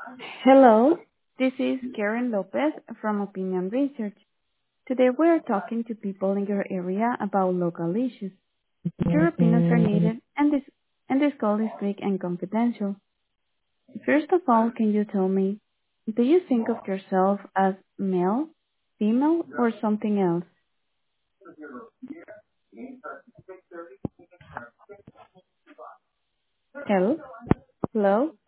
Hello, this is Karen Lopez from Opinion Research. Today we are talking to people in your area about local issues. Your opinions are needed and this call is quick and confidential. First of all, can you tell me, do you think of yourself as male, female, or something else? Hello? Hello?